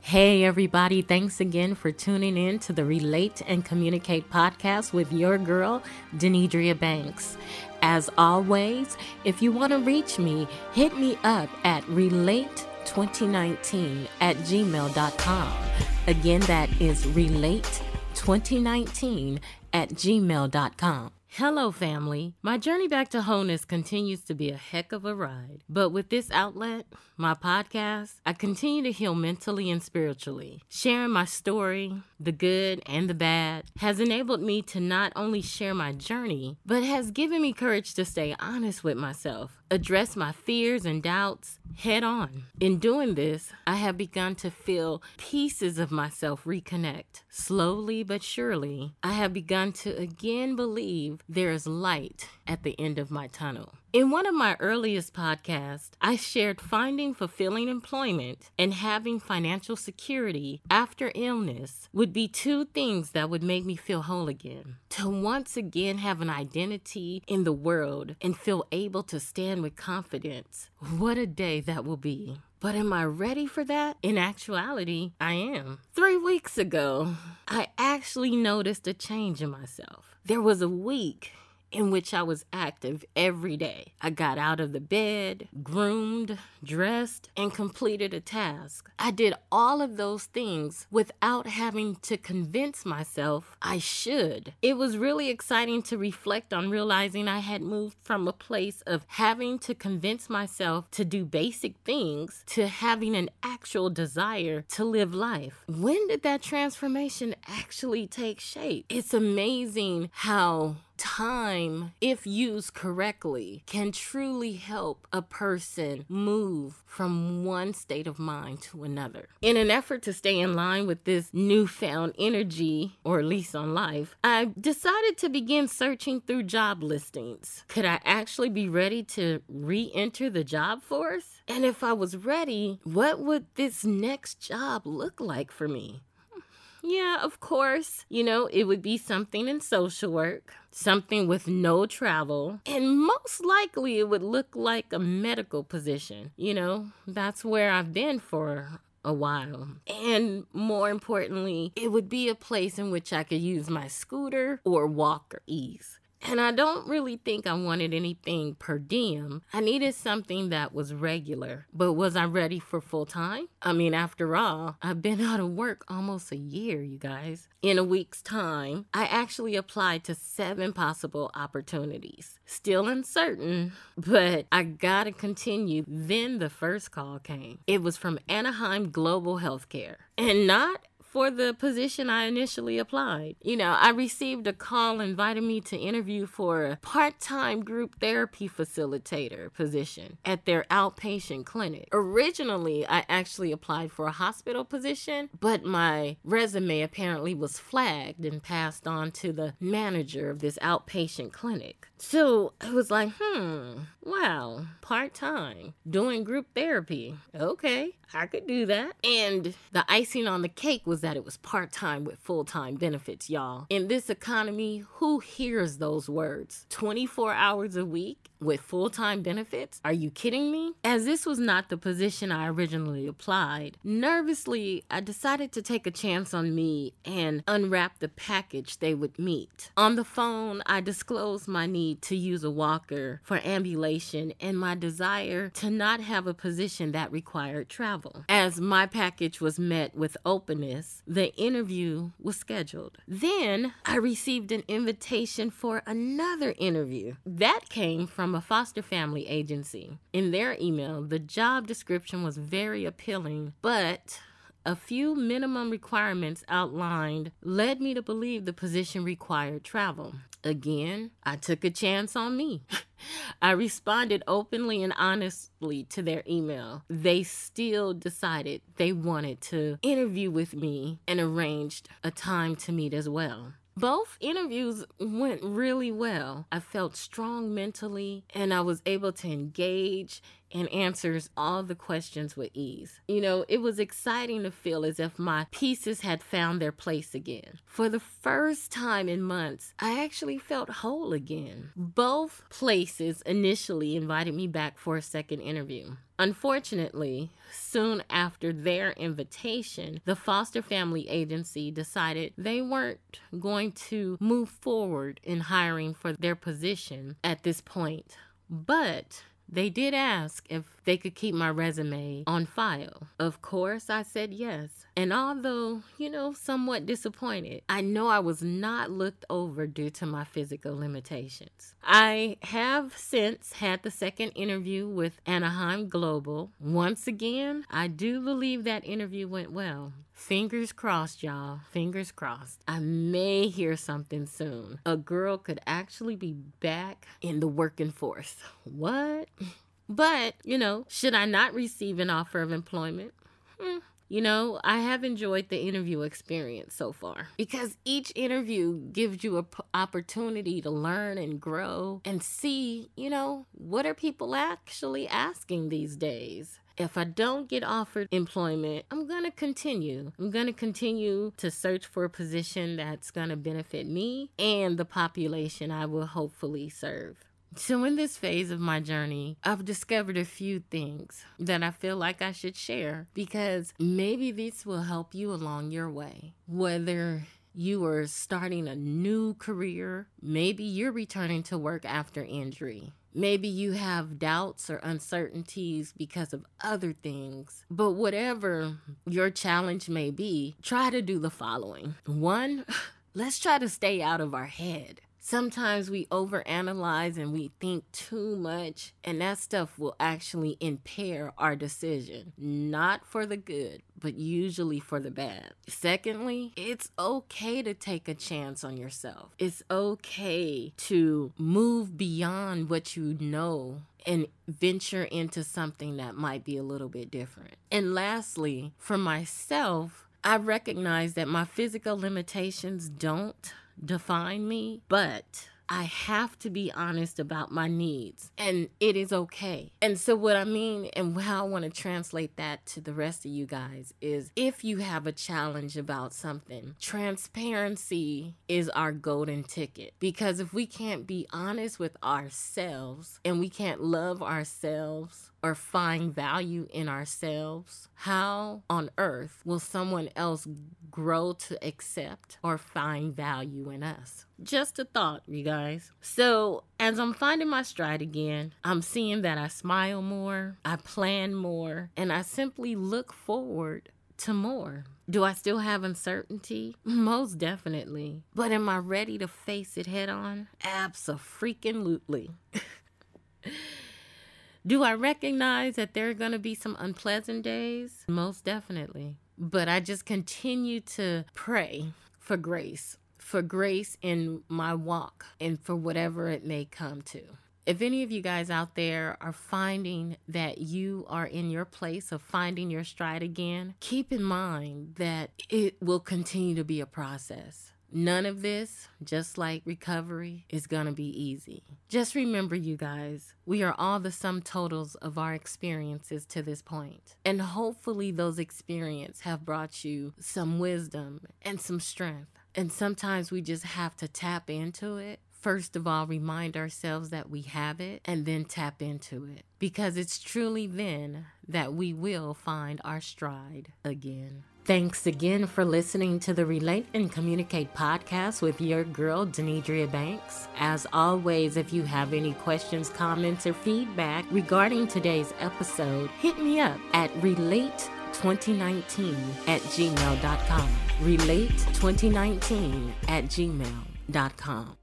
Hey, everybody. Thanks again for tuning in to the Relate and Communicate podcast with your girl, Denidria Banks. As always, if you want to reach me, hit me up at relate2019@gmail.com. Again, that is relate2019@gmail.com. Hello, family. My journey back to wholeness continues to be a heck of a ride. But with this outlet, my podcast, I continue to heal mentally and spiritually. Sharing my story, the good and the bad, has enabled me to not only share my journey, but has given me courage to stay honest with myself, address my fears and doubts head on. In doing this, I have begun to feel pieces of myself reconnect. Slowly but surely, I have begun to again believe there is light at the end of my tunnel. In one of my earliest podcasts, I shared finding fulfilling employment and having financial security after illness would be two things that would make me feel whole again. To once again have an identity in the world and feel able to stand with confidence. What a day that will be. But am I ready for that? In actuality, I am. 3 weeks ago, I actually noticed a change in myself. There was a week in which I was active every day. I got out of the bed, groomed, dressed, and completed a task. I did all of those things without having to convince myself I should. It was really exciting to reflect on realizing I had moved from a place of having to convince myself to do basic things to having an actual desire to live life. When did that transformation actually take shape? It's amazing how time, if used correctly, can truly help a person move from one state of mind to another. In an effort to stay in line with this newfound energy, or lease on life, I decided to begin searching through job listings. Could I actually be ready to re-enter the job force? And if I was ready, what would this next job look like for me? Yeah, of course, it would be something in social work, something with no travel, and most likely it would look like a medical position. That's where I've been for a while. And more importantly, it would be a place in which I could use my scooter or walk or ease. And I don't really think I wanted anything per diem. I needed something that was regular. But was I ready for full time? After all, I've been out of work almost a year, you guys. In a week's time, I actually applied to 7 possible opportunities. Still uncertain, but I gotta continue. Then the first call came. It was from Anaheim Global Healthcare. And not for the position I initially applied. I received a call inviting me to interview for a part-time group therapy facilitator position at their outpatient clinic. Originally, I actually applied for a hospital position, but my resume apparently was flagged and passed on to the manager of this outpatient clinic. So I was like, wow, part-time, doing group therapy. Okay, I could do that. And the icing on the cake was that it was part-time with full-time benefits, y'all. In this economy, who hears those words? 24 hours a week with full-time benefits? Are you kidding me? As this was not the position I originally applied, nervously, I decided to take a chance on me and unwrap the package they would meet. On the phone, I disclosed my need to use a walker for ambulation and my desire to not have a position that required travel. As my package was met with openness, the interview was scheduled. Then I received an invitation for another interview. That came from a foster family agency. In their email, the job description was very appealing, but a few minimum requirements outlined led me to believe the position required travel. Again, I took a chance on me. I responded openly and honestly to their email. They still decided they wanted to interview with me and arranged a time to meet as well. Both interviews went really well. I felt strong mentally and I was able to engage and answers all the questions with ease. It was exciting to feel as if my pieces had found their place again. For the first time in months, I actually felt whole again. Both places initially invited me back for a second interview. Unfortunately, soon after their invitation, the foster family agency decided they weren't going to move forward in hiring for their position at this point. But they did ask if they could keep my resume on file. Of course, I said yes. And although, somewhat disappointed, I know I was not looked over due to my physical limitations. I have since had the second interview with Anaheim Global. Once again, I do believe that interview went well. Fingers crossed, y'all. Fingers crossed. I may hear something soon. A girl could actually be back in the working force. What? But, should I not receive an offer of employment? I have enjoyed the interview experience so far because each interview gives you an opportunity to learn and grow and see, what are people actually asking these days? If I don't get offered employment, I'm going to continue. I'm going to continue to search for a position that's going to benefit me and the population I will hopefully serve. So in this phase of my journey, I've discovered a few things that I feel like I should share because maybe this will help you along your way. Whether you are starting a new career, maybe you're returning to work after injury. Maybe you have doubts or uncertainties because of other things. But whatever your challenge may be, try to do the following. 1, let's try to stay out of our head. Sometimes we overanalyze and we think too much, and that stuff will actually impair our decision. Not for the good, but usually for the bad. Secondly, it's okay to take a chance on yourself. It's okay to move beyond what you know and venture into something that might be a little bit different. And lastly, for myself, I recognize that my physical limitations don't define me, but I have to be honest about my needs, and it is okay. And so what I mean and how I want to translate that to the rest of you guys is if you have a challenge about something, transparency is our golden ticket. Because if we can't be honest with ourselves and we can't love ourselves or find value in ourselves, how on earth will someone else grow to accept or find value in us? Just a thought, you guys. So as I'm finding my stride again, I'm seeing that I smile more, I plan more, and I simply look forward to more. Do I still have uncertainty? Most definitely. But am I ready to face it head on? Abso-freaking-lutely. Do I recognize that there are going to be some unpleasant days? Most definitely. But I just continue to pray for grace in my walk and for whatever it may come to. If any of you guys out there are finding that you are in your place of finding your stride again, keep in mind that it will continue to be a process. None of this, just like recovery, is going to be easy. Just remember, you guys, we are all the sum totals of our experiences to this point. And hopefully those experiences have brought you some wisdom and some strength. And sometimes we just have to tap into it. First of all, remind ourselves that we have it and then tap into it. Because it's truly then that we will find our stride again. Thanks again for listening to the Relate and Communicate podcast with your girl, Denidria Banks. As always, if you have any questions, comments, or feedback regarding today's episode, hit me up at relate2019@gmail.com. relate2019@gmail.com.